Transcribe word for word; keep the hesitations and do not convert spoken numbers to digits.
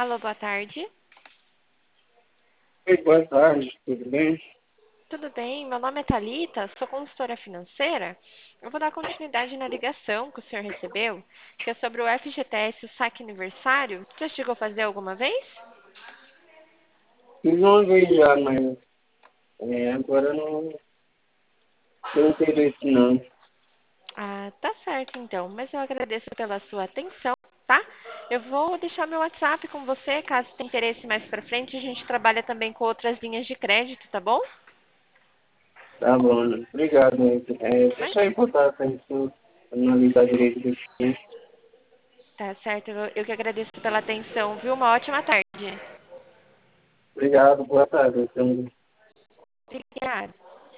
Alô, boa tarde. Oi, boa tarde, tudo bem? Tudo bem? Meu nome é Thalita, sou consultora financeira. Eu vou dar continuidade na ligação que o senhor recebeu, que é sobre o F G T S, o saque aniversário. Já chegou a fazer alguma vez? Fiz uma vez já, mas é, agora não tenho interesse não. Ah, tá certo então, mas eu agradeço pela sua atenção, tá? Eu vou deixar meu WhatsApp com você, caso tenha interesse mais pra frente. A gente trabalha também com outras linhas de crédito, tá bom? Tá bom, né? Obrigado. Né? É, Mas deixa eu botar essa isso, analisar direito do filme. tá certo, eu eu que agradeço pela atenção, viu? Uma ótima tarde. Obrigado, boa tarde. Então, Obrigada.